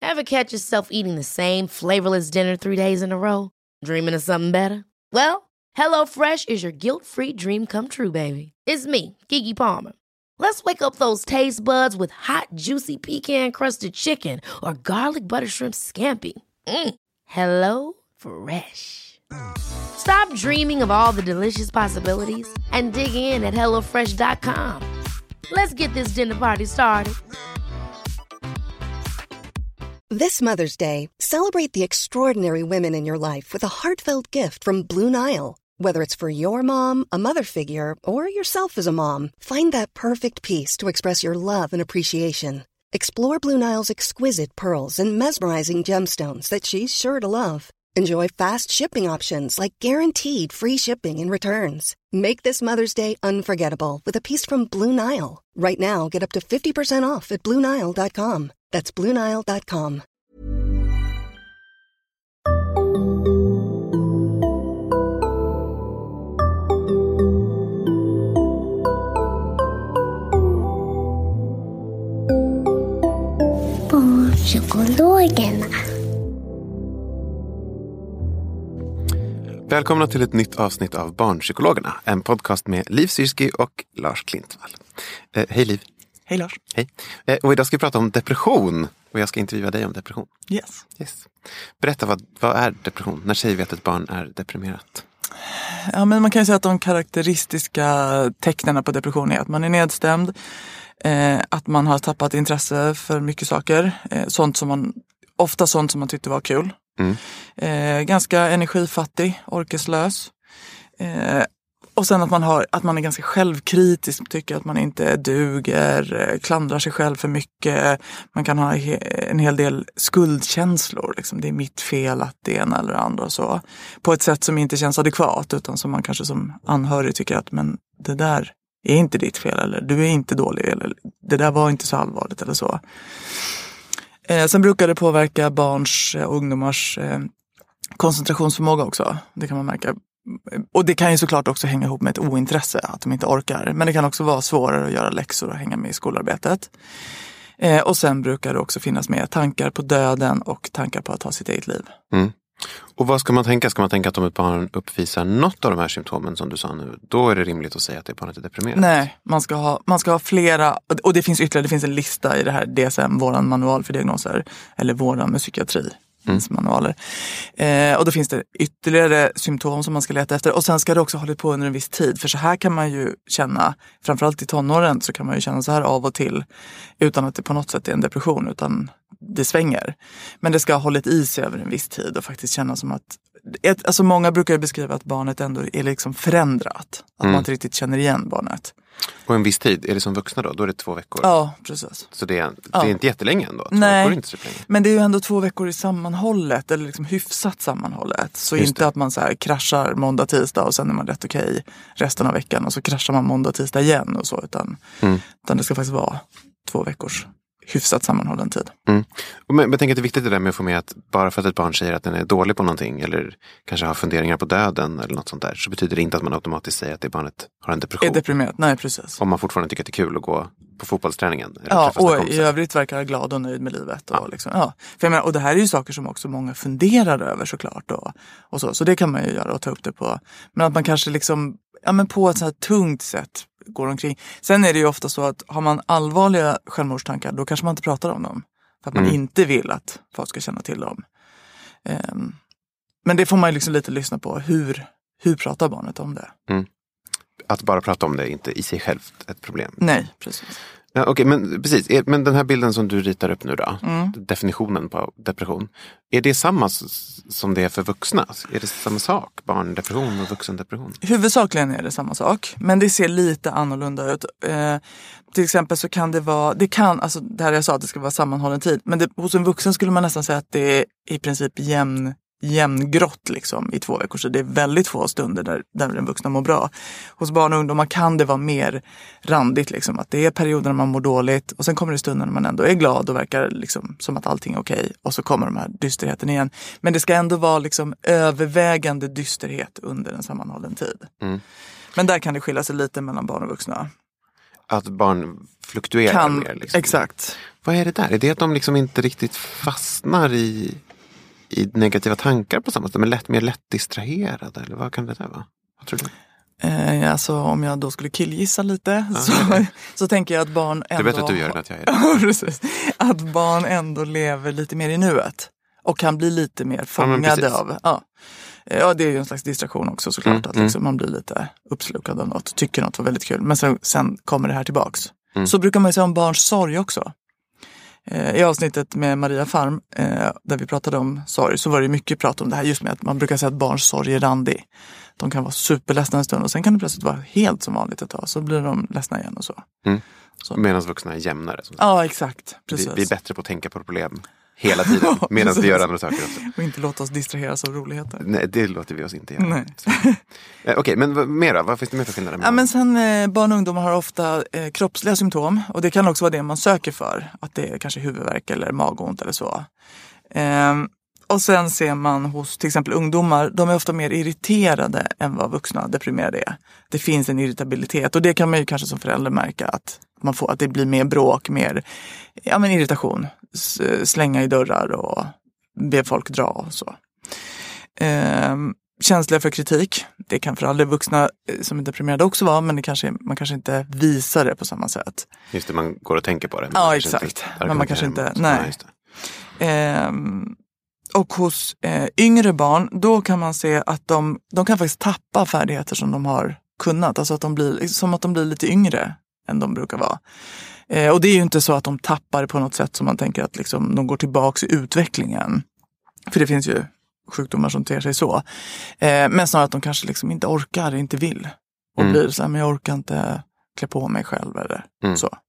Ever catch yourself eating the same flavorless dinner 3 days in a row? Dreaming of something better? Well, HelloFresh is your guilt-free dream come true, baby. It's me, Keke Palmer. Let's wake up those taste buds with hot, juicy pecan-crusted chicken or garlic butter shrimp scampi. Hello Fresh. Stop dreaming of all the delicious possibilities and dig in at HelloFresh.com. Let's get this dinner party started. This Mother's Day, celebrate the extraordinary women in your life with a heartfelt gift from Blue Nile. Whether it's for your mom, a mother figure, or yourself as a mom, find that perfect piece to express your love and appreciation. Explore Blue Nile's exquisite pearls and mesmerizing gemstones that she's sure to love. Enjoy fast shipping options like guaranteed free shipping and returns. Make this Mother's Day unforgettable with a piece from Blue Nile. Right now, get up to 50% off at BlueNile.com. That's BlueNile.com. Barnpsykologerna. Välkomna till ett nytt avsnitt av Barnpsykologerna. En podcast med Liv Syrski och Lars Klintvall. Hej Liv. Hej Lars. Hej. Och idag ska vi prata om depression. Och jag ska intervjua dig om depression. Yes. Berätta, vad är depression? När säger vi att ett barn är deprimerat? Ja, men man kan ju säga att de karaktäristiska tecknen på depression är att man är nedstämd. Att man har tappat intresse för mycket saker. Ofta sånt som man tyckte var kul. Ganska energifattig, orkeslös. Och sen att man är ganska självkritisk, tycker att man inte duger, klandrar sig själv för mycket. Man kan ha en hel del skuldkänslor. Liksom. Det är mitt fel att det ena eller andra och så. På ett sätt som inte känns adekvat, utan som man kanske som anhörig tycker att men det där är inte ditt fel, eller du är inte dålig, eller det där var inte så allvarligt eller så. Sen brukar det påverka barns och ungdomars koncentrationsförmåga också. Det kan man märka. Och det kan ju såklart också hänga ihop med ett ointresse, att de inte orkar. Men det kan också vara svårare att göra läxor och hänga med i skolarbetet. Och sen brukar det också finnas med tankar på döden och tankar på att ta sitt eget liv. Och vad ska man tänka? Ska man tänka att om ett barn uppvisar något av de här symptomen som du sa nu, då är det rimligt att säga att det barnet är deprimerat? Nej, man ska ha flera, och det finns en lista i det här DSM, våran manual för diagnoser, eller våran med psykiatri. Manualer. Och då finns det ytterligare symptom som man ska leta efter. Och sen ska det också hålla på under en viss tid. För så här kan man ju känna, framförallt i tonåren så kan man ju känna så här av och till. Utan att det på något sätt är en depression, utan det svänger. Men det ska ha hållit i sig över en viss tid och faktiskt känna som att... Alltså många brukar ju beskriva att barnet ändå är liksom förändrat. Att man inte riktigt känner igen barnet. Och en viss tid, är det som vuxna då? Då är det 2 veckor? Ja, precis. Så det är inte jättelänge ändå? 2 Nej, veckor är inte så länge. Men det är ju ändå 2 veckor i sammanhållet, eller liksom hyfsat sammanhållet. Så Just inte det. att man så här kraschar måndag, tisdag och sen är man rätt okej resten av veckan. Och så kraschar man måndag, tisdag igen och så. Utan det ska faktiskt vara 2 veckors hyfsat sammanhållen tid. Men jag tänker att det är viktigt det där med att få med att bara för att ett barn säger att den är dålig på någonting eller kanske har funderingar på döden eller något sånt där, så betyder det inte att man automatiskt säger att det barnet har en depression. Är deprimerat, nej precis. Om man fortfarande tycker att det är kul att gå på fotbollsträningen. Eller Ja, träffa sina och kompisar. i övrigt verkar glad och nöjd med livet. Och, liksom, ja. För jag menar, och det här är ju saker som också många funderar över såklart. Och så det kan man ju göra och ta upp det på. Men att man kanske liksom, på ett så här tungt sätt går omkring. Sen är det ju ofta så att har man allvarliga självmordstankar, då kanske man inte pratar om dem. För att man inte vill att folk ska känna till dem. Men det får man ju liksom lite lyssna på. Hur pratar barnet om det? Att bara prata om det är inte i sig självt ett problem. Nej, precis. Ja, okej, men precis. Men den här bilden som du ritar upp nu då, definitionen på depression, är det samma som det är för vuxna? Är det samma sak? Barndepression och vuxendepression? Huvudsakligen är det samma sak, men det ser lite annorlunda ut. Till exempel så kan det vara, alltså det här jag sa att det ska vara sammanhållen tid, men hos en vuxen skulle man nästan säga att det är i princip jämngrått liksom i 2 veckor, så det är väldigt få stunder där den vuxna mår bra. Hos barn och ungdomar kan det vara mer randigt liksom, att det är perioder när man mår dåligt och sen kommer det stunder när man ändå är glad och verkar liksom som att allting är okej, och så kommer de här dysterheten igen. Men det ska ändå vara liksom övervägande dysterhet under en sammanhållen tid. Men där kan det skilja sig lite mellan barn och vuxna. Att barn fluktuerar mer liksom. Exakt. Vad är det där? Är det att de liksom inte riktigt fastnar i negativa tankar på samma sätt? Men mer lätt distraherade? Eller vad kan det där vara? Vad tror du? Alltså om jag då skulle killgissa lite så tänker jag att barn ändå... Du vet att du gör det, att jag gör det. Precis. Att barn ändå lever lite mer i nuet. Och kan bli lite mer fångade av... Ja, det är ju en slags distraktion också såklart. Att liksom man blir lite uppslukad av något. Tycker något var väldigt kul. Men sen kommer det här tillbaks. Så brukar man ju säga om barns sorg också. I avsnittet med Maria Farm där vi pratade om sorg så var det mycket prat om det här just med att man brukar säga att barns sorg är randig. De kan vara superledsna en stund och sen kan det plötsligt vara helt som vanligt ett tag. Så blir de ledsna igen och så. Medan vuxna är jämnare. Ja, exakt. Precis. Vi är bättre på att tänka på problem hela tiden medan vi gör andra saker också. Och inte låta oss distraheras av roligheter. Nej, det låter vi oss inte göra. Nej. Okej, men mer då? Vad finns det mer för skillnader? Ja, men sen barn och ungdomar har ofta kroppsliga symptom. Och det kan också vara det man söker för. Att det är kanske huvudvärk eller magont eller så. Och sen ser man hos till exempel ungdomar, de är ofta mer irriterade än vad vuxna deprimerade är. Det finns en irritabilitet och det kan man ju kanske som förälder märka att man får, att det blir mer bråk, mer irritation. Slänga i dörrar och be folk dra och så. Känsliga för kritik, det kan för alla vuxna som är deprimerade också vara, men man kanske inte visar det på samma sätt. Just det, man går och tänker på det. Ja, exakt. Men man kanske inte, nej. Och hos yngre barn, då kan man se att de kan faktiskt tappa färdigheter som de har kunnat. Alltså att de blir lite yngre än de brukar vara. Och det är ju inte så att de tappar på något sätt som man tänker att liksom, de går tillbaka i utvecklingen. För det finns ju sjukdomar som ter sig så. Men snarare att de kanske liksom inte orkar, inte vill. Och blir så här, men jag orkar inte klä på mig själv eller så.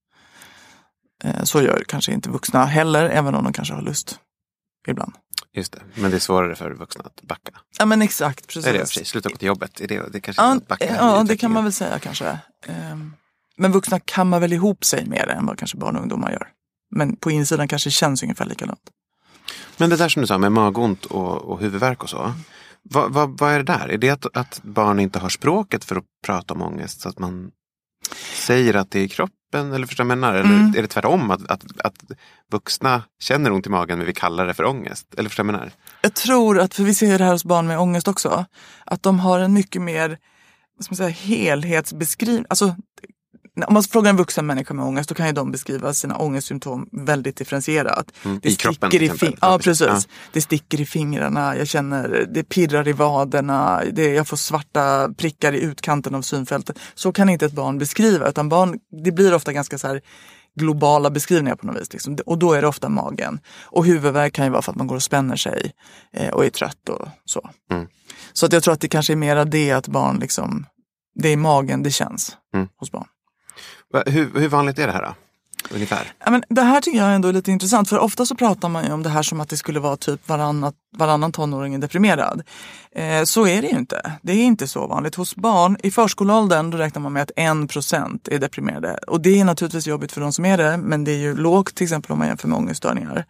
Så gör kanske inte vuxna heller, även om de kanske har lust ibland. Just det, men det är svårare för vuxna att backa. Ja, men exakt, precis. Är det för sig? Sluta gå till jobbet? Är det kanske att backa? Ja, det kan man väl säga kanske. Men vuxna kammar väl ihop sig mer än vad kanske barn och ungdomar gör. Men på insidan kanske känns ungefär likadant. Men det där som du sa med magont och huvudvärk och så. Vad är det där? Är det att barn inte har språket för att prata om ångest? Så att man säger att det är i kroppen? Eller förstår jag menar? Eller är det tvärtom att vuxna känner ont i magen men vi kallar det för ångest? Eller förstår jag menar? Jag tror att, för vi ser det här hos barn med ångest också, att de har en mycket mer, vad ska man säga, helhetsbeskrivning. Alltså, om man frågar en vuxen människa med ångest, då kan ju de beskriva sina ångestsymptom väldigt differentierat. Det i kroppen till exempel. Ja, precis. Ja. Det sticker i fingrarna, jag känner, det pirrar i vaderna, jag får svarta prickar i utkanten av synfältet. Så kan inte ett barn beskriva, utan barn, det blir ofta ganska så här globala beskrivningar på något vis. Liksom. Och då är det ofta magen. Och huvudvärk kan ju vara för att man går och spänner sig och är trött och så. Så att jag tror att det kanske är mera det att barn liksom, det är magen det känns hos barn. Hur vanligt är det här då? Ungefär? Ja, men det här tycker jag ändå är lite intressant. För ofta så pratar man ju om det här som att det skulle vara typ varannan tonåring är deprimerad. Så är det ju inte. Det är inte så vanligt. Hos barn i förskoleåldern då räknar man med att 1% är deprimerade. Och det är naturligtvis jobbigt för de som är det. Men det är ju lågt till exempel om man jämför med ångeststörningar.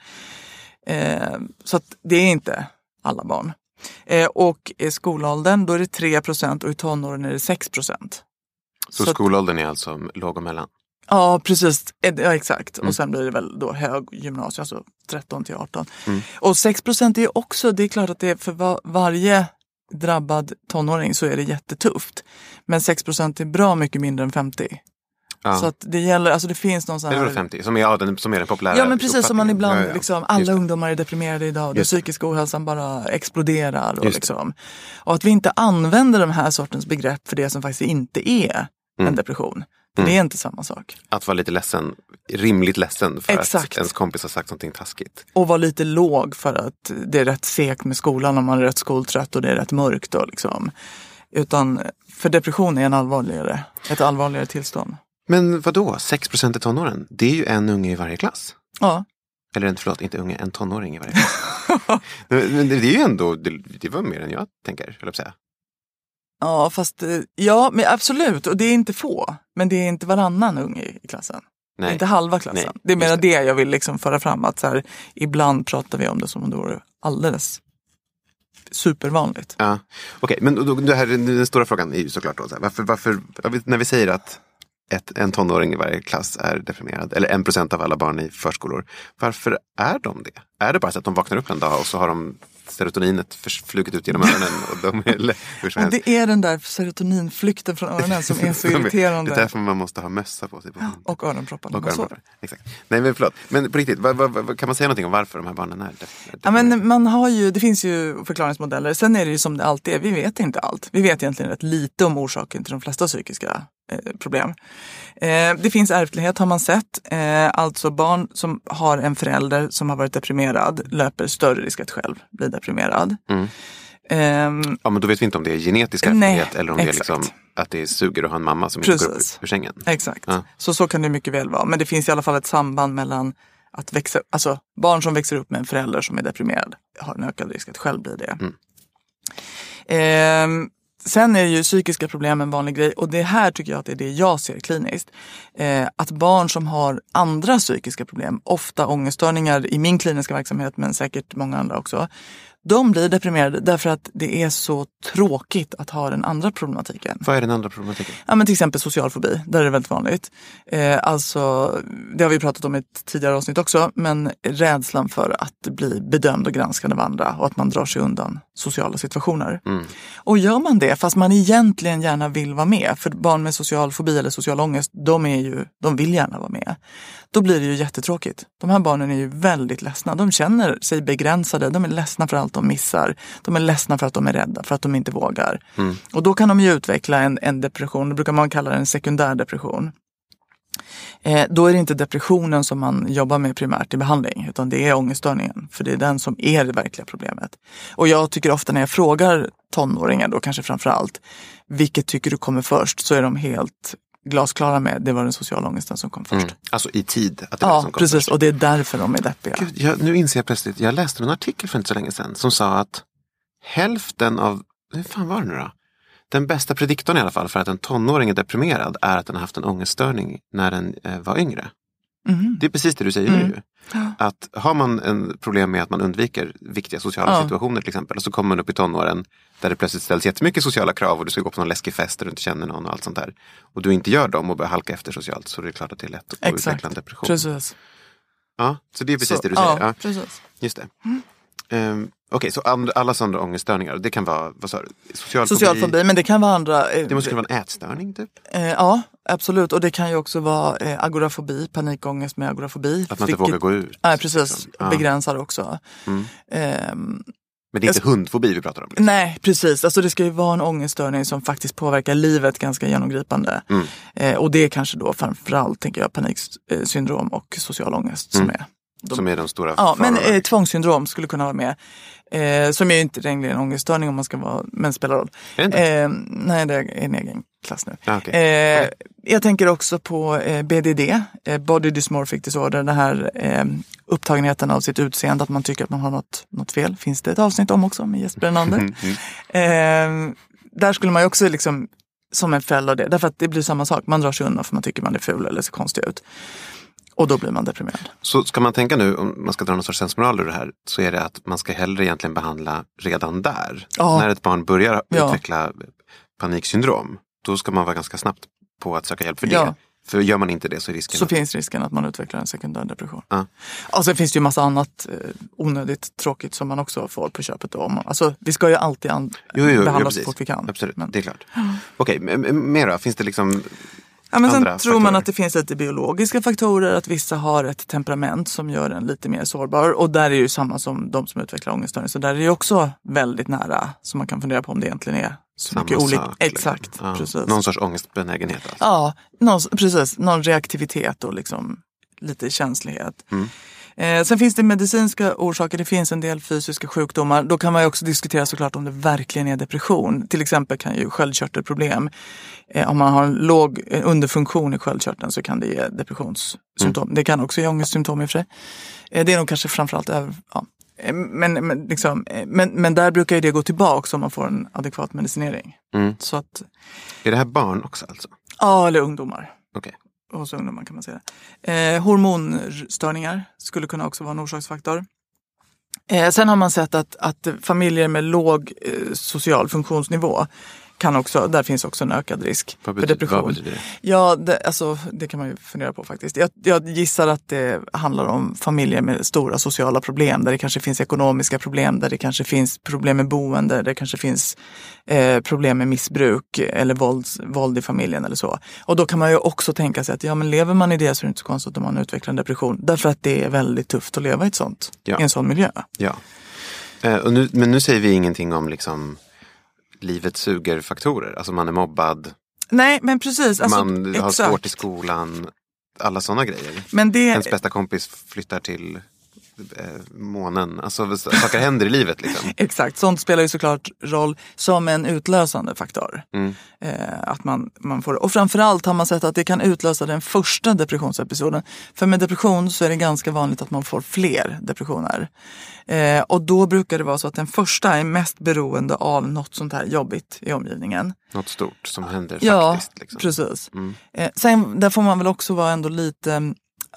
Så att det är inte alla barn. Och i skolåldern då är det 3% och i tonåren är det 6%. Så skolåldern är alltså låg och mellan? Ja, precis. Ja, exakt. Och sen blir det väl då hög gymnasium, alltså 13 till 18. Och 6% är också, det är klart att det är för varje drabbad tonåring så är det jättetufft. Men 6% är bra mycket mindre än 50. Ja. Så att det gäller, alltså det finns någon sån här... Eller 50, som är den populära. Ja, men precis som man ibland, ja. liksom, alla ungdomar är deprimerade idag. Den psykiska ohälsan bara exploderar. Och, liksom. Och att vi inte använder de här sortens begrepp för det som faktiskt inte är en depression. Det är inte samma sak. Att vara lite ledsen, rimligt ledsen för Exakt. Att ens kompis har sagt någonting taskigt. Och vara lite låg för att det är rätt segt med skolan om man är rätt skoltrött och det är rätt mörkt. Då, liksom. Utan för depression är ett allvarligare tillstånd. Men vadå? 6% i tonåren? Det är ju en unge i varje klass. Ja. Eller inte unge, en tonåring i varje klass. Men det är ju ändå, det var mer än jag tänker, höll jag på säga. Ja, fast ja, men absolut. Och det är inte få. Men det är inte varannan unge i klassen. Nej. Det är inte halva klassen. Nej, det är mer det jag vill liksom föra fram. Att så här, ibland pratar vi om det som om det vore alldeles supervanligt. Ja, okej. Men det här, den stora frågan är ju såklart då, så här, varför när vi säger att en tonåring i varje klass är deprimerad. Eller 1% av alla barn i förskolor. Varför är de det? Är det bara så att de vaknar upp en dag och så har de serotoninet flugit ut genom öronen och de är hur som helst? Det är den där serotoninflykten från öronen som är så irriterande. Det är därför man måste ha mössa på sig. Och öronproppar. Exakt. Nej men förlåt. Men på riktigt, kan man säga någonting om varför de här barnen är det? Ja, men det finns ju förklaringsmodeller. Sen är det ju som det alltid är. Vi vet inte allt. Vi vet egentligen rätt lite om orsaken till de flesta psykiska problem. Det finns ärftlighet har man sett. Alltså barn som har en förälder som har varit deprimerad löper större risk att själv bli deprimerad. Ja, men då vet vi inte om det är genetisk ärftlighet eller om det är liksom att det suger att ha en mamma som inte går upp ur sängen. Exakt. Ja. Så kan det mycket väl vara. Men det finns i alla fall ett samband mellan att barn som växer upp med en förälder som är deprimerad har en ökad risk att själv bli det. Sen är ju psykiska problem en vanlig grej och det här tycker jag att det är det jag ser kliniskt. Att barn som har andra psykiska problem, ofta ångeststörningar i min kliniska verksamhet men säkert många andra också, de blir deprimerade därför att det är så tråkigt att ha den andra problematiken. Vad är den andra problematiken? Ja, men till exempel social fobi, där är det väldigt vanligt. Alltså, det har vi pratat om i ett tidigare avsnitt också, men rädslan för att bli bedömd och granskad av andra och att man drar sig undan sociala situationer. Och gör man det, fast man egentligen gärna vill vara med, för barn med social fobi eller social ångest, de vill gärna vara med. Då blir det ju jättetråkigt. De här barnen är ju väldigt ledsna. De känner sig begränsade, de är ledsna för allt de missar. De är ledsna för att de är rädda, för att de inte vågar. Och då kan de ju utveckla en depression, det brukar man kalla det en sekundär depression. Då är det inte depressionen som man jobbar med primärt i behandling, utan det är ångeststörningen, för det är den som är det verkliga problemet. Och jag tycker ofta när jag frågar tonåringar då kanske framförallt, vilket tycker du kommer först, så är de helt glasklara med det var den sociala ångesten som kom först. Alltså i tid att det var som kom precis, först. och det är därför de är deppiga. Gud, nu inser jag plötsligt, jag läste en artikel för inte så länge sedan som sa att hälften av, hur fan var det nu då? Den bästa prediktorn i alla fall för att en tonåring är deprimerad är att den har haft en ångeststörning när den var yngre. Det är precis det du säger nu. Att har man en problem med att man undviker viktiga sociala situationer till exempel, och så kommer man upp i tonåren där det plötsligt ställs jättemycket sociala krav och du ska gå på någon läskig fest där du inte känner någon och allt sånt där. Och du inte gör dem och börjar halka efter socialt, så det är klart att det är lätt att utveckla en depression. Precis. Ja, så det är precis det du säger. Ja, precis. Just det. Okej, så alla sådana ångeststörningar, det kan vara, vad sa du? Social fobi, men det kan vara andra. Det måste kunna vara en ätstörning typ? Ja, absolut. Och det kan ju också vara agorafobi, panikångest med agorafobi. Att man inte vågar gå ut. Nej, precis. Liksom. Begränsar också. Men det är inte hundfobi vi pratar om? Liksom. Nej, precis. Alltså det ska ju vara en ångeststörning som faktiskt påverkar livet ganska genomgripande. Och det är kanske då framförallt, tänker jag, paniksyndrom och social ångest som är. Som är de stora farorna. Men tvångssyndrom skulle kunna vara med. Som är inte längre en ångeststörning om man ska vara, men spelar roll. Nej, det är en egen klass nu. Jag tänker också på BDD, Body Dysmorphic Disorder, den här upptagenheten av sitt utseende, att man tycker att man har något fel. Finns det ett avsnitt om också med Jesper Renander? Där skulle man ju också liksom, som en följd av det, därför att det blir samma sak. Man drar sig undan för man tycker man är ful eller ser konstig ut. Och då blir man deprimerad. Så ska man tänka nu, om man ska dra någon sorts sensmoral ur det här, så är det att man ska hellre egentligen behandla redan där. När ett barn börjar utveckla paniksyndrom, då ska man vara ganska snabbt på att söka hjälp för det. För gör man inte det så är risken... Så finns risken att man utvecklar en sekundär depression. Och sen finns det ju massa annat onödigt tråkigt som man också får på köpet. Alltså vi ska ju alltid behandla så fort vi kan. Absolut, det är klart. Okej, mera, finns det liksom... Ja, men sen tror man att det finns lite biologiska faktorer, att vissa har ett temperament som gör en lite mer sårbar. Och där är ju samma som de som utvecklar ångeststörning. Så där är det också väldigt nära, så man kan fundera på om det egentligen är så samma mycket olika. Sak, exakt, precis. Någon sorts ångestbenägenhet alltså. Ja, precis. Någon reaktivitet och liksom lite känslighet. Sen finns det medicinska orsaker, det finns en del fysiska sjukdomar. Då kan man ju också diskutera såklart om det verkligen är depression. Till exempel kan ju sköldkörtelproblem, om man har en låg underfunktion i sköldkörteln så kan det ge depressionssymptom. Det kan också ge ångestsymptom i och för sig. Det är nog kanske framförallt men där brukar ju det gå tillbaka om man får en adekvat medicinering. Så att, är det här barn också alltså? Ja, eller ungdomar. Okej. Hos ungdomar kan man säga. Hormonstörningar skulle kunna också vara en orsaksfaktor. Sen har man sett att familjer med låg social funktionsnivå där finns också en ökad risk för depression. Vad betyder det? Ja, det kan man ju fundera på faktiskt. Jag gissar att det handlar om familjer med stora sociala problem, där det kanske finns ekonomiska problem, där det kanske finns problem med boende, där det kanske finns problem med missbruk eller våld i familjen eller så. Och då kan man ju också tänka sig att men lever man i det så är det inte så konstigt om man utvecklar en depression. Därför att det är väldigt tufft att leva i i en sån miljö. Ja. Men nu säger vi ingenting om liksom livet suger faktorer. Alltså man är mobbad. Nej, men precis. Alltså, man har svårt i skolan. Alla sådana grejer. Men ens bästa kompis flyttar till månen. Alltså saker händer i livet liksom. Exakt, sånt spelar ju såklart roll som en utlösande faktor. Att man får, och framförallt har man sett att det kan utlösa den första depressionsepisoden. För med depression så är det ganska vanligt att man får fler depressioner. Och då brukar det vara så att den första är mest beroende av något sånt här jobbigt i omgivningen. Något stort som händer faktiskt. Ja, liksom. Precis. Sen där får man väl också vara ändå lite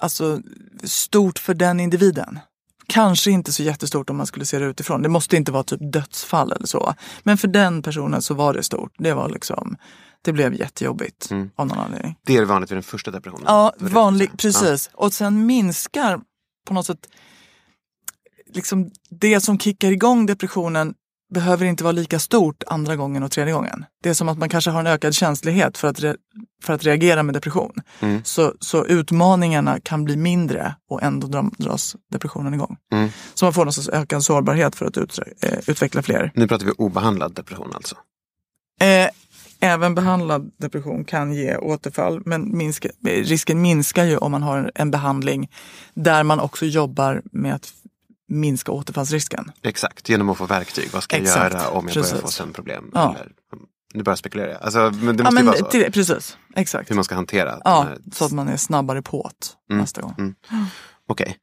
stort för den individen. Kanske inte så jättestort om man skulle se det utifrån. Det måste inte vara typ dödsfall eller så. Men för den personen så var det stort. Det var liksom, det blev jättejobbigt av någon anledning. Det är vanligt vid den första depressionen. Ja, precis. Ja. Och sen minskar på något sätt liksom det som kickar igång depressionen behöver inte vara lika stort andra gången och tredje gången. Det är som att man kanske har en ökad känslighet för att reagera med depression. Så utmaningarna kan bli mindre och ändå dras depressionen igång. Så man får någon sorts ökad sårbarhet för att utveckla fler. Nu pratar vi obehandlad depression alltså. Även behandlad depression kan ge återfall, men risken minskar ju om man har en behandling där man också jobbar med att minska återfallsrisken. Exakt, genom att få verktyg. Vad ska jag göra om jag börjar få sömnproblem? Ja. Eller, nu börjar jag spekulera. Alltså, men det måste ju vara så. Precis, exakt. Hur man ska hantera. Ja, så att man är snabbare på nästa gång. Okej.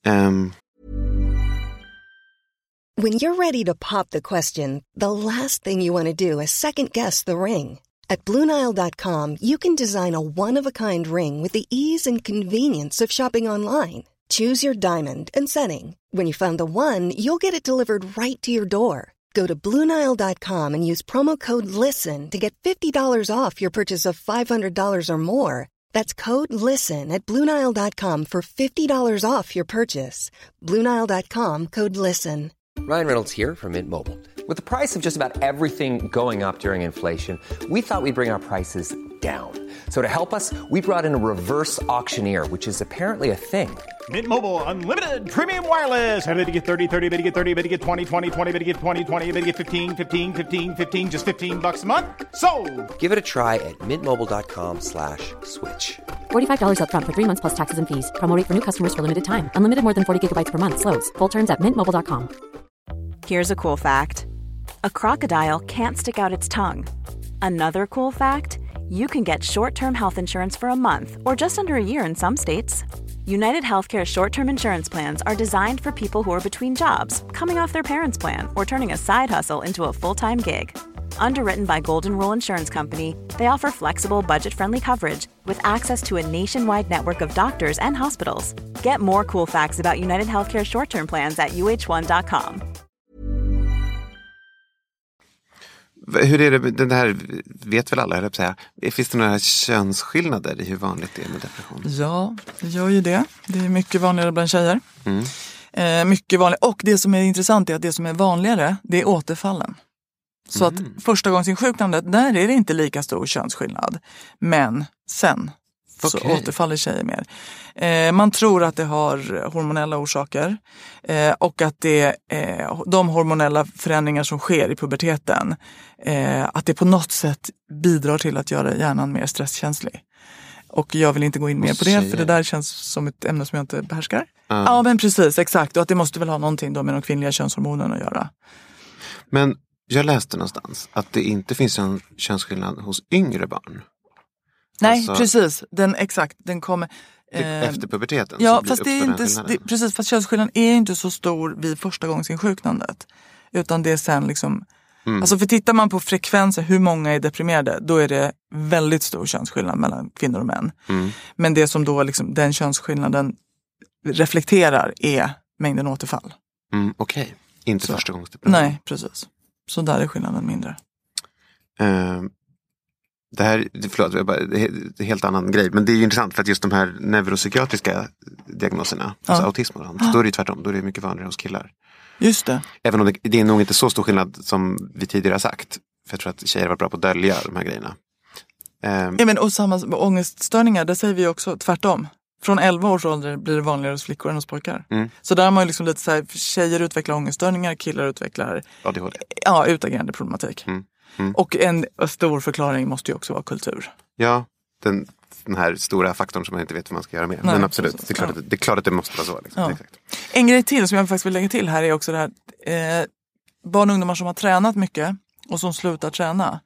When you're ready to pop the question, the last thing you want to do is second guess the ring. At BlueNile.com you can design a one-of-a-kind ring with the ease and convenience of shopping online. Choose your diamond and setting. When you find the one, you'll get it delivered right to your door. Go to BlueNile.com and use promo code LISTEN to get $50 off your purchase of $500 or more. That's code LISTEN at BlueNile.com for $50 off your purchase. BlueNile.com, code LISTEN. Ryan Reynolds here from Mint Mobile. With the price of just about everything going up during inflation, we thought we'd bring our prices down. So to help us, we brought in a reverse auctioneer, which is apparently a thing. Mint Mobile Unlimited Premium Wireless. How to get 30, 30, bit to get 30, bit to get 20, 20, 20, bit to get 20, 20, bit to get 15, 15, 15, 15, just $15 a month? Sold! Give it a try at mintmobile.com/switch. $45 up front for 3 months plus taxes and fees. Promo rate for new customers for limited time. Unlimited more than 40 gigabytes per month. Slows full terms at mintmobile.com. Here's a cool fact. A crocodile can't stick out its tongue. Another cool fact, you can get short-term health insurance for a month or just under a year in some states. United Healthcare short-term insurance plans are designed for people who are between jobs, coming off their parents' plan, or turning a side hustle into a full-time gig. Underwritten by Golden Rule Insurance Company, they offer flexible, budget-friendly coverage with access to a nationwide network of doctors and hospitals. Get more cool facts about United Healthcare short-term plans at uh1.com. Hur är det här, vet väl alla, jag säga. Finns det några könsskillnader i hur vanligt det är med depression? Ja, det gör ju det. Det är mycket vanligare bland tjejer. Mycket vanligare. Och det som är intressant är att det som är vanligare, det är återfallen. Så att första gångsinsjuknandet, där är det inte lika stor könsskillnad. Men sen så återfaller tjejer mer. Man tror att det har hormonella orsaker. Och att det de hormonella förändringar som sker i puberteten, att det på något sätt bidrar till att göra hjärnan mer stresskänslig. Och jag vill inte gå in mer på det, för det där känns som ett ämne som jag inte behärskar. Ja, men precis, exakt. Och att det måste väl ha någonting då med de kvinnliga könshormonerna att göra. Men jag läste någonstans att det inte finns en könsskillnad hos yngre barn. Nej, alltså, precis. Den kommer... efter puberteten. Ja, fast det är inte... precis, fast könsskillnaden är inte så stor vid första gångsinsjuknandet. Utan det är sen liksom... Alltså för tittar man på frekvensen, hur många är deprimerade, då är det väldigt stor könsskillnad mellan kvinnor och män. Men det som då liksom, den könsskillnaden reflekterar är mängden återfall. Okej. Inte första gångsdepression. Nej, precis. Så där är skillnaden mindre. Det här, förlåt, det är en helt annan grej. Men det är ju intressant för att just de här neuropsykiatriska diagnoserna, alltså autism och sånt, då är det ju tvärtom. Då är det mycket vanligare hos killar. Just det. Även om det är nog inte så stor skillnad som vi tidigare har sagt. För jag tror att tjejer var bra på att dölja de här grejerna. Ja, men och samma med ångeststörningar, där säger vi också tvärtom. Från 11 års ålder blir det vanligare hos flickor än hos pojkar. Så där har man ju liksom lite så här, tjejer utvecklar ångeststörningar, killar utvecklar ADHD. Ja, utagerande problematik. Och en stor förklaring måste ju också vara kultur. Ja, den här stora faktorn som man inte vet vad man ska göra med. Nej, men absolut, precis, det är klart att det måste vara så. Liksom. Ja. Exakt. En grej till som jag faktiskt vill lägga till här är också det här. Barn och ungdomar som har tränat mycket och som slutar träna.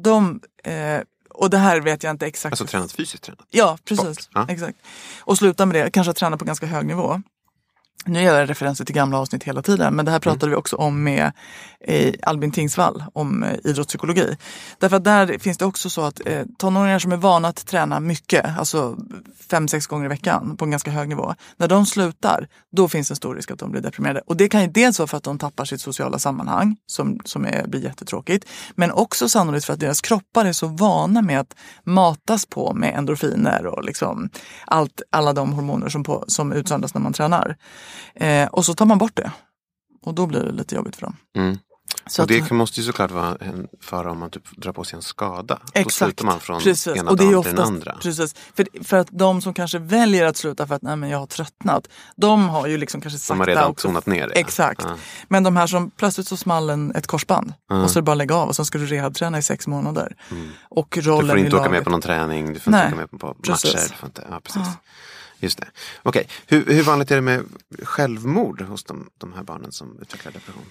Och det här vet jag inte exakt. Alltså tränat fysiskt tränat? Ja, precis. Ja. Exakt. Och sluta med det. Kanske träna på ganska hög nivå. Nu gör jag referenser till gamla avsnitt hela tiden. Men det här pratade vi också om med Albin Tingsvall om idrottspsykologi. Därför att där finns det också så att tonåringar som är vana att träna mycket, alltså 5-6 gånger i veckan på en ganska hög nivå. När de slutar, då finns en stor risk att de blir deprimerade. Och det kan ju dels vara för att de tappar sitt sociala sammanhang som blir jättetråkigt. Men också sannolikt för att deras kroppar är så vana med att matas på med endorfiner och liksom alla de hormoner som utsöndras när man tränar. Och så tar man bort det. Och då blir det lite jobbigt för dem. Så och det måste ju såklart vara en fara om man typ drar på sig en skada. Exakt. Då slutar man från ena och det är dagen oftast, till den andra. Precis. För att de som kanske väljer att sluta för att nej, men jag har tröttnat. De har ju liksom kanske sakta de har redan också tonat ner det. Exakt. Ja. Men de här som plötsligt så small ett korsband. Och så är det bara lägga av. Och sen ska du rehabträna i 6 månader. Och rollen du får inte åka laget. med på någon träning. Du får inte åka med på matcher. Du får inte, ja, precis. Just det. Okej. Hur vanligt är det med självmord hos de här barnen som utvecklar depression?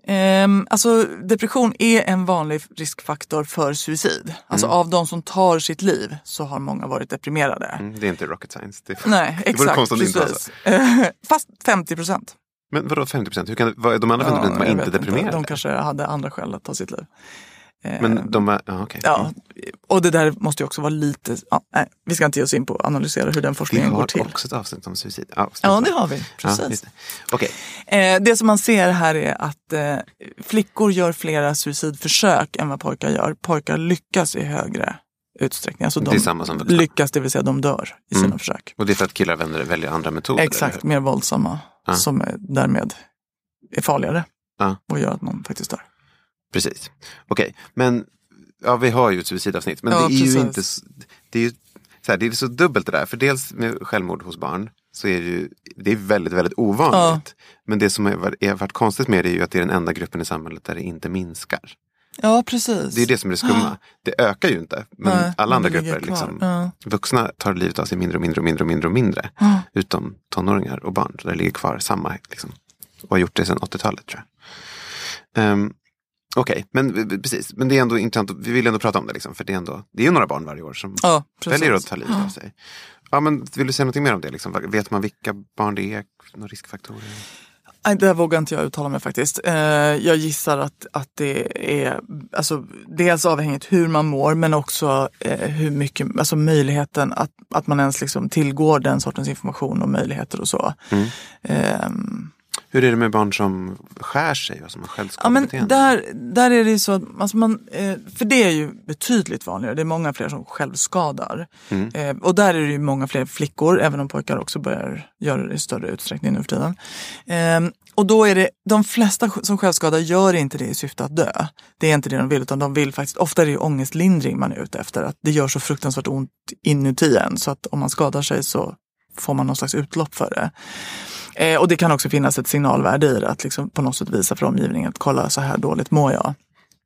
Alltså depression är en vanlig riskfaktor för suicid. Alltså av de som tar sitt liv så har många varit deprimerade. Det är inte rocket science. Nej, exakt. Precis. Fast 50%. Men vadå 50%? Hur kan de andra 50% var inte deprimerade? De kanske hade andra skäl att ta sitt liv. Men de var, okej. Ja, och det där måste ju också vara lite, vi ska inte ge oss in på att analysera hur den forskningen går till. Vi har också ett avsnitt om suicid. Ja, det har vi, precis. Ja, okay. Det som man ser här är att flickor gör flera suicidförsök än vad pojkar gör. Pojkar lyckas i högre utsträckning. Alltså det är samma som lyckas, det vill säga de dör i sina försök. Och det är för att killar väljer andra metoder? Exakt, mer våldsamma som därmed är farligare och gör att man faktiskt dör. Precis. Okej, men vi har ju ett suicidavsnitt. Men det är ju inte... Det är så dubbelt det där. För dels med självmord hos barn så är det är väldigt, väldigt ovanligt. Men det som har varit konstigt med det är ju att det är den enda gruppen i samhället där det inte minskar. Ja, precis. Det är det som är det skumma. Det ökar ju inte. Men alla andra grupper, liksom, vuxna tar livet av sig mindre. Utom tonåringar och barn. Så det ligger kvar samma. Liksom, och har gjort det sedan 80-talet, tror jag. Okej, men precis. Men det är ändå intressant. Vi vill ändå prata om det liksom. För det är ju några barn varje år som väljer att ta livet av sig. Ja, men vill du säga något mer om det? Liksom? Vet man vilka barn det är? Några riskfaktorer? Nej, det vågar inte jag uttala mig faktiskt. Jag gissar att det är alltså, dels avhängigt hur man mår, men också hur mycket, alltså möjligheten att man ens liksom tillgår den sortens information och möjligheter och så. Hur är det med barn som skär sig och som har självskadebeteende? Ja, men där är det ju så att alltså för det är ju betydligt vanligare. Det är många fler som självskadar. Och där är det ju många fler flickor, även om pojkar också börjar göra det i större utsträckning nu för tiden. Och då är det, de flesta som självskadar gör inte det i syfte att dö. Det är inte det de vill, utan de vill faktiskt, ofta är det ju ångestlindring man är ute efter. Att det gör så fruktansvärt ont inuti en, så att om man skadar sig så får man någon slags utlopp för det. Och det kan också finnas ett signalvärde i det, att liksom på något sätt visa för omgivningen att kolla, så här dåligt mår jag.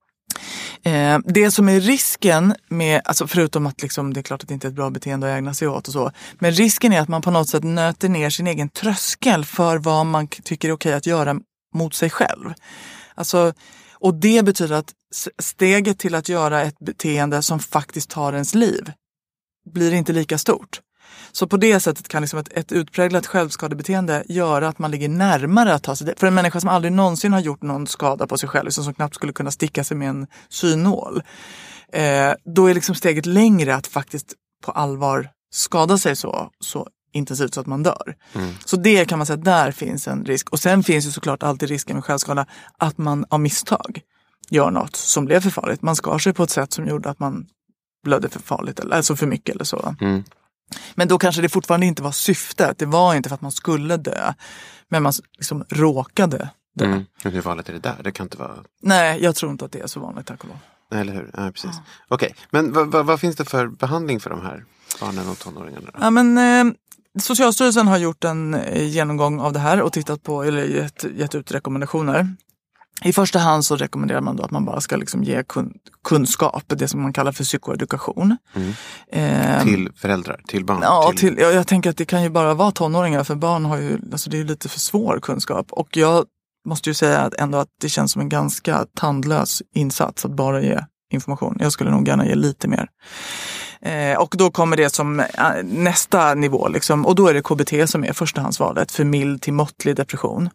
Det som är risken med, alltså förutom att liksom, det är klart att det inte är ett bra beteende att ägna sig åt och så, men risken är att man på något sätt nöter ner sin egen tröskel för vad man tycker är okej att göra mot sig själv. Alltså, och det betyder att steget till att göra ett beteende som faktiskt tar ens liv blir inte lika stort. Så på det sättet kan liksom ett utpräglat självskadebeteende göra att man ligger närmare att ta sig det. För en människa som aldrig någonsin har gjort någon skada på sig själv, liksom som knappt skulle kunna sticka sig med en synål, då är liksom steget längre att faktiskt på allvar skada sig så intensivt så att man dör. Så det kan man säga, där finns en risk. Och sen finns ju såklart alltid risken med självskada att man av misstag gör något som blev för farligt. Man skar sig på ett sätt som gjorde att man blödde för farligt, alltså för mycket eller så. Men då kanske det fortfarande inte var syftet. Det var inte för att man skulle dö, men man liksom råkade dö. Hur vanligt är det där? Det kan inte vara... Nej, jag tror inte att det är så vanligt, tack och lov. Eller hur? Ja, precis. Okej, men vad finns det för behandling för de här barnen och tonåringarna då? Ja, men Socialstyrelsen har gjort en genomgång av det här och tittat på, eller gett ut rekommendationer. I första hand så rekommenderar man då att man bara ska liksom ge kunskap, det som man kallar för psykoedukation. Till föräldrar, till barn? Ja, jag tänker att det kan ju bara vara tonåringar, för barn har ju, alltså det är lite för svår kunskap. Och jag måste ju säga att ändå att det känns som en ganska tandlös insats att bara ge information. Jag skulle nog gärna ge lite mer. Och då kommer det som nästa nivå liksom, och då är det KBT som är förstahandsvalet för mild till måttlig depression.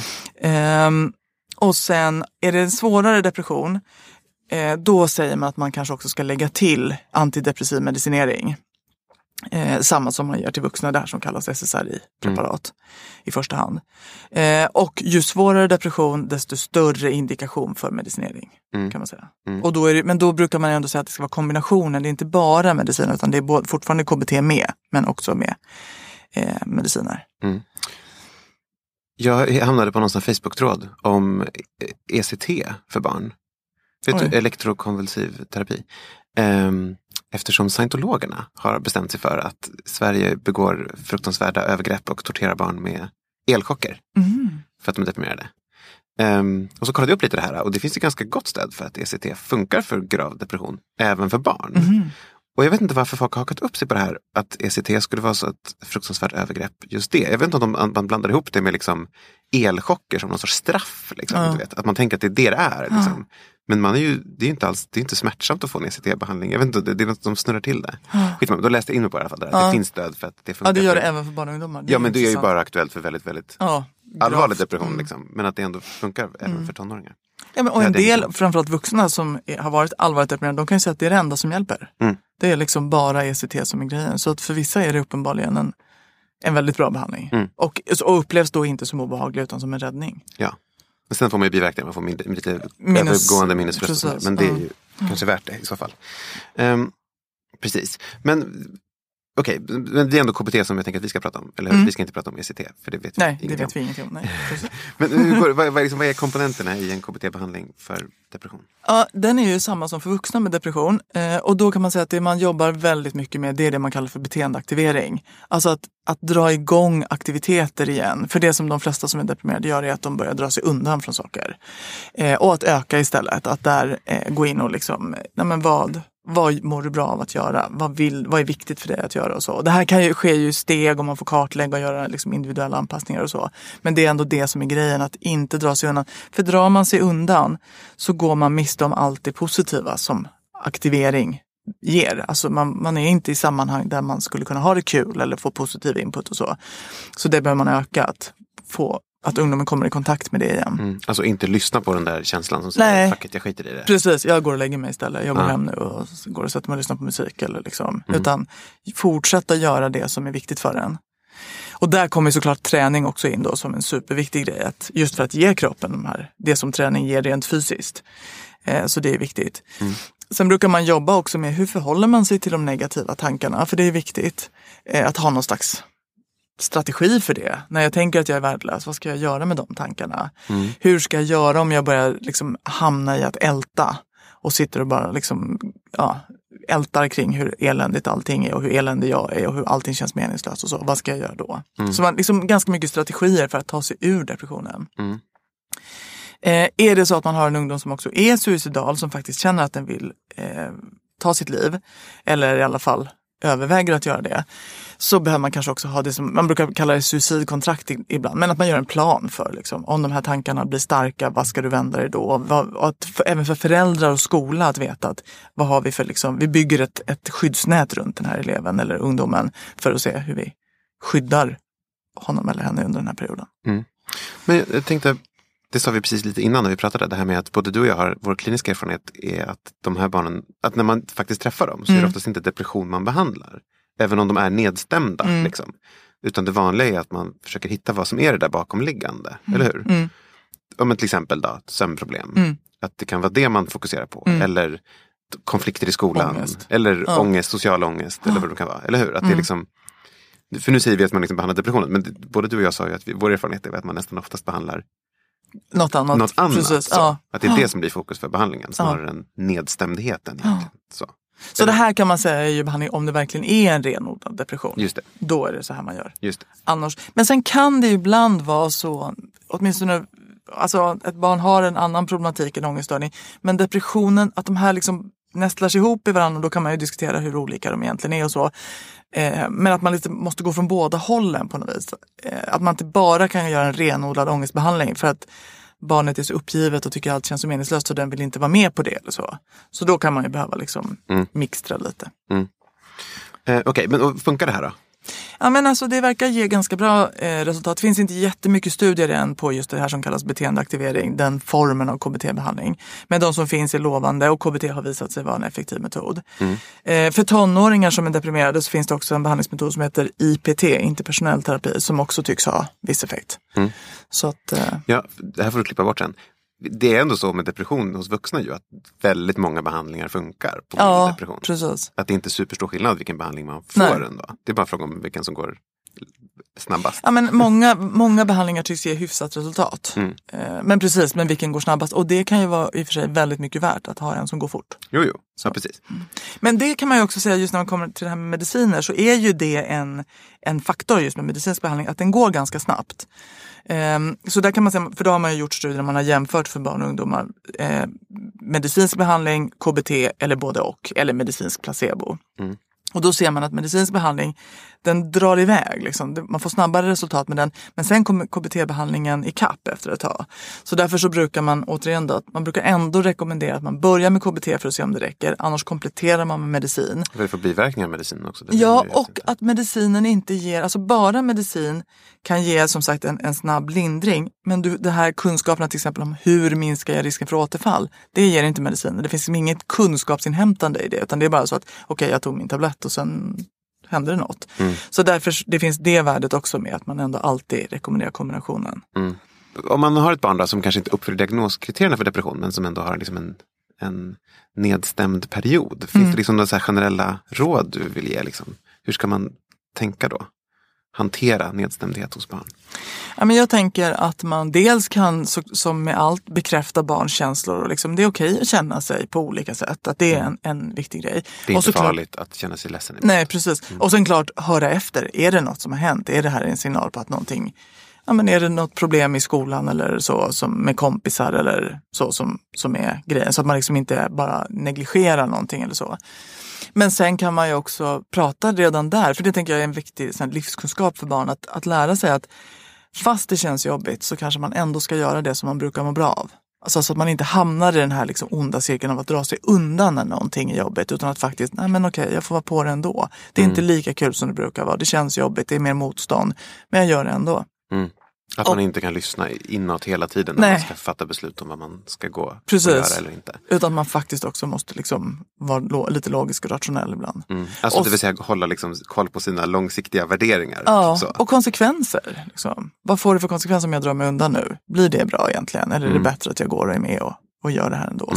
Och sen är det en svårare depression, då säger man att man kanske också ska lägga till antidepressiv medicinering. Samma som man ger till vuxna där som kallas SSRI-preparat i första hand. Och ju svårare depression, desto större indikation för medicinering kan man säga. Och då men då brukar man ändå säga att det ska vara kombinationen. Det är inte bara medicin utan det är fortfarande KBT med, men också med mediciner. Jag hamnade på någon sån Facebook-tråd om ECT för barn. Vet du, elektrokonvulsiv terapi. Eftersom scientologerna har bestämt sig för att Sverige begår fruktansvärda övergrepp och torterar barn med elchocker. För att de är deprimerade. Och så kollade jag upp lite det här och det finns ju ganska gott stöd för att ECT funkar för grav depression, även för barn. Och jag vet inte varför folk har hakat upp sig på det här att ECT skulle vara så ett fruktansvärt övergrepp just det. Jag vet inte om man blandar ihop det med liksom elchocker som någon sorts straff. Liksom, du vet. Att man tänker att det är. Liksom. Men det är inte smärtsamt att få en ECT-behandling. Jag vet inte, det är något som snurrar till det. Då läste jag in mig på det i alla fall. Att det finns stöd för att det funkar. Ja, det gör det även för barn och ungdomar. Ja, men det är ju bara aktuellt för väldigt, väldigt allvarlig depression. Liksom. Men att det ändå funkar även för tonåringar. Ja, men, och en del, framförallt vuxna som har varit allvarligt deprimerade, de kan ju säga att det är det enda som hjälper. Det är liksom bara ECT som är grejen. Så att för vissa är det uppenbarligen en väldigt bra behandling. Och upplevs då inte som obehaglig utan som en räddning. Ja. Men sen får man ju biverkningar, man får lite övergående minnesförluster. Men det är ju kanske värt det i så fall. Precis. Men okej, men det är ändå KBT som jag tänker att vi ska prata om. Eller vi ska inte prata om ECT, för det vet vi ingenting om. Det vet vi ingenting om. Nej, men vad är komponenterna i en KBT-behandling för depression? Ja, den är ju samma som för vuxna med depression. Och då kan man säga att det man jobbar väldigt mycket med, det är det man kallar för beteendeaktivering. Alltså att dra igång aktiviteter igen. För det som de flesta som är deprimerade gör är att de börjar dra sig undan från saker. Och att öka istället. Att där gå in och liksom, nej men vad mår du bra av att göra? Vad är viktigt för dig att göra och så? Det här kan ju ske i steg om man får kartlägga och göra liksom individuella anpassningar och så. Men det är ändå det som är grejen, att inte dra sig undan. För drar man sig undan så går man miste om allt det positiva som aktivering ger. Alltså man är inte i sammanhang där man skulle kunna ha det kul eller få positiv input och så. Så det behöver man öka, att ungdomen kommer i kontakt med det igen. Alltså inte lyssna på den där känslan som säger, fuck it, jag skiter i det. Precis, jag går och lägger mig istället. Jag går hem nu och går och sätter mig och lyssnar på musik. Eller liksom. Utan fortsätta göra det som är viktigt för en. Och där kommer såklart träning också in då som en superviktig grej. Just för att ge kroppen det som träning ger rent fysiskt. Så det är viktigt. Sen brukar man jobba också med hur förhåller man sig till de negativa tankarna. För det är viktigt att ha någon slags strategi för det. När jag tänker att jag är värdelös, vad ska jag göra med de tankarna? Hur ska jag göra om jag börjar liksom hamna i att älta och sitter och bara liksom, ältar kring hur eländigt allting är och hur eländig jag är och hur allting känns meningslöst och så. Vad ska jag göra då? Så man liksom ganska mycket strategier för att ta sig ur depressionen. Är det så att man har en ungdom som också är suicidal, som faktiskt känner att den vill ta sitt liv, eller i alla fall överväger att göra det, så behöver man kanske också ha det som man brukar kalla det suicidkontrakt ibland, men att man gör en plan för liksom, om de här tankarna blir starka, vad ska du vända dig då? Även för föräldrar och skola att veta att vad har vi för liksom, vi bygger ett skyddsnät runt den här eleven eller ungdomen för att se hur vi skyddar honom eller henne under den här perioden. Men jag tänkte, det sa vi precis lite innan när vi pratade, det här med att både du och jag har, vår kliniska erfarenhet är att de här barnen, att när man faktiskt träffar dem så är det oftast inte depression man behandlar. Även om de är nedstämda. Liksom. Utan det vanliga är att man försöker hitta vad som är det där bakomliggande. Eller hur? Om till exempel då, sömnproblem. att det kan vara det man fokuserar på. Eller konflikter i skolan. Ångest. Eller ångest, social ångest. Eller vad det kan vara. Eller hur? Att det är liksom, för nu säger vi att man liksom behandlar depressionen. Men både du och jag sa ju att vår erfarenhet är att man nästan oftast behandlar något annat. Precis. Så. Att det är det som blir fokus för behandlingen. Snarare än nedstämdheten. Så det här kan man säga är ju behandling om det verkligen är en renodlad depression. Just det. Då är det så här man gör. Just det. Annars, men sen kan det ju ibland vara så, åtminstone alltså ett barn har en annan problematik än ångeststörning. Men depressionen, att de här liksom nästlar sig ihop i varandra, då kan man ju diskutera hur olika de egentligen är och så. Men att man lite måste gå från båda hållen på något vis. Att man inte bara kan göra en renodlad ångestbehandling för att barnet är så uppgivet och tycker allt känns så meningslöst så den vill inte vara med på det eller så. Så då kan man ju behöva liksom mixtra lite. Okej, men funkar det här då? Ja, men alltså det verkar ge ganska bra resultat. Det finns inte jättemycket studier än på just det här som kallas beteendeaktivering, den formen av KBT-behandling. Men de som finns är lovande och KBT har visat sig vara en effektiv metod. För tonåringar som är deprimerade så finns det också en behandlingsmetod som heter IPT, interpersonell terapi, som också tycks ha viss effekt. Så att, ja, det här får du klippa bort sen. Det är ändå så med depression hos vuxna ju att väldigt många behandlingar funkar på depression. Precis. Att det inte är superstor skillnad vilken behandling man får ändå. Det är bara fråga om vilken som går snabbast. Ja, men många behandlingar tycks ge hyfsat resultat. Men precis, men vilken går snabbast? Och det kan ju vara i och för sig väldigt mycket värt att ha en som går fort. Jo, ja, precis. Men det kan man ju också säga just när man kommer till det här med mediciner, så är ju det en faktor just med medicinsk behandling, att den går ganska snabbt. Så där kan man säga, för då har man ju gjort studier där man har jämfört för barn och ungdomar medicinsk behandling, KBT eller både och, eller medicinsk placebo. Och då ser man att medicinsk behandling, den drar iväg. Liksom. Man får snabbare resultat med den. Men sen kommer KBT-behandlingen i kapp efter ett tag. Så därför så brukar man återigen då, man brukar ändå rekommendera att man börjar med KBT för att se om det räcker. Annars kompletterar man med medicin. Det får biverkningar av medicinen också. Ja, och att medicinen inte ger, alltså bara medicin kan ge som sagt en snabb lindring. Men det här kunskaperna till exempel om hur minskar jag risken för återfall, det ger inte medicinen. Det finns inget kunskapsinhämtande i det, utan det är bara så att okej, jag tog min tablett och sen händer det något. Så därför det finns det värdet också med att man ändå alltid rekommenderar kombinationen. Om man har ett barn då, som kanske inte uppfyller diagnoskriterierna för depression men som ändå har liksom en nedstämd period. Finns det liksom några så här generella råd du vill ge? Liksom? Hur ska man tänka då? Hantera nedstämdhet hos barn? Ja, men jag tänker att man dels kan, som med allt, bekräfta barns känslor. Och liksom, det är okej att känna sig på olika sätt. Att det är en viktig grej. Det är inte farligt att känna sig ledsen. Nej, precis. Och sen klart, höra efter. Är det något som har hänt? Är det här en signal på att någonting... Ja, men är det något problem i skolan eller så, som med kompisar eller så som är grejen? Så att man liksom inte bara negligerar någonting eller så. Men sen kan man ju också prata redan där, för det tänker jag är en viktig livskunskap för barn, att lära sig att fast det känns jobbigt så kanske man ändå ska göra det som man brukar må bra av. Alltså så att man inte hamnar i den här liksom onda cirkeln av att dra sig undan när någonting är jobbigt, utan att faktiskt, nej men okej, jag får vara på det ändå. Det är inte lika kul som det brukar vara, det känns jobbigt, det är mer motstånd, men jag gör det ändå. Att man inte kan lyssna inåt hela tiden när man ska fatta beslut om vad man ska gå och göra eller inte. Utan man faktiskt också måste liksom vara lite logisk och rationell ibland. Alltså det vill säga hålla liksom koll på sina långsiktiga värderingar. Ja, så. Och konsekvenser. Liksom. Vad får det för konsekvenser om jag drar mig undan nu? Blir det bra egentligen? Eller är det bättre att jag går och är med och gör det här ändå?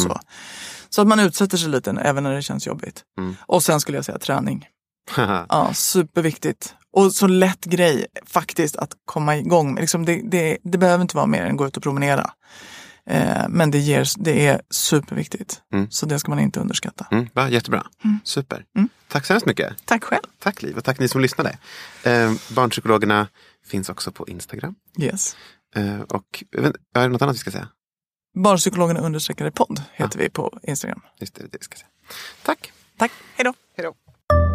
Så att man utsätter sig lite även när det känns jobbigt. Och sen skulle jag säga träning. Ja, superviktigt. Och så lätt grej faktiskt att komma igång med. Liksom det behöver inte vara mer än gå ut och promenera. Men det är superviktigt. Så det ska man inte underskatta. Jättebra. Super. Tack så hemskt mycket. Tack själv. Tack Liv och tack ni som lyssnade. Barnpsykologerna finns också på Instagram. Yes. Och är det något annat vi ska säga? Barnpsykologerna _ podd heter vi på Instagram. Just det vi ska säga. Tack. Tack. Hej då. Hej då.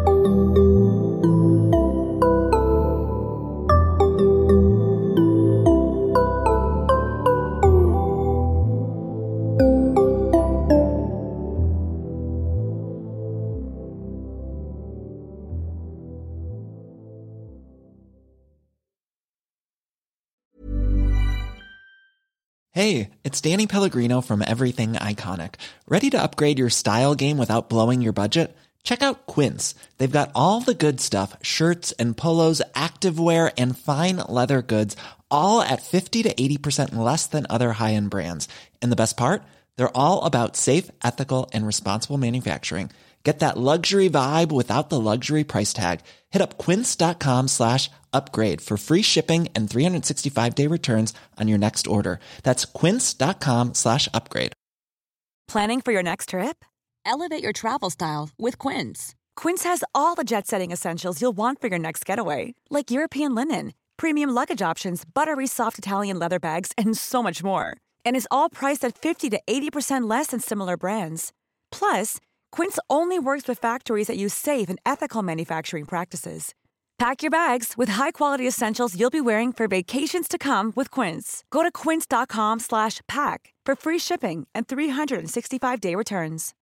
Hey, it's Danny Pellegrino from Everything Iconic. Ready to upgrade your style game without blowing your budget? Check out Quince. They've got all the good stuff, shirts and polos, activewear, and fine leather goods, all at 50 to 80% less than other high-end brands. And the best part? They're all about safe, ethical, and responsible manufacturing. Get that luxury vibe without the luxury price tag. Hit up quince.com/upgrade for free shipping and 365-day returns on your next order. That's quince.com/upgrade. Planning for your next trip? Elevate your travel style with Quince. Quince has all the jet-setting essentials you'll want for your next getaway, like European linen, premium luggage options, buttery soft Italian leather bags, and so much more. And is all priced at 50 to 80% less than similar brands. Plus, Quince only works with factories that use safe and ethical manufacturing practices. Pack your bags with high-quality essentials you'll be wearing for vacations to come with Quince. Go to quince.com/pack for free shipping and 365-day returns.